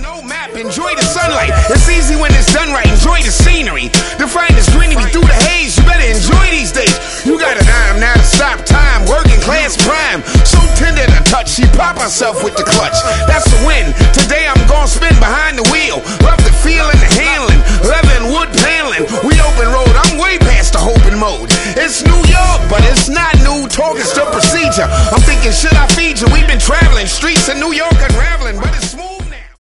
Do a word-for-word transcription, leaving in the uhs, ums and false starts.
no map, enjoy the sunlight. It's easy when it's done right, enjoy the scenery. The finest greenery through the haze, you better enjoy these days. You got a dime now to stop time, working class prime. So tender to touch, she pop herself with the clutch. That's the win, today I'm gonna spin behind the wheel. Love the feeling, the handling, leather and wood paneling. We open road, I'm way past the hoping mode. It's New York, but it's not new, talk is the procedure. I'm thinking, should I feed you? We've been traveling, streets of New York unraveling, but it's smooth.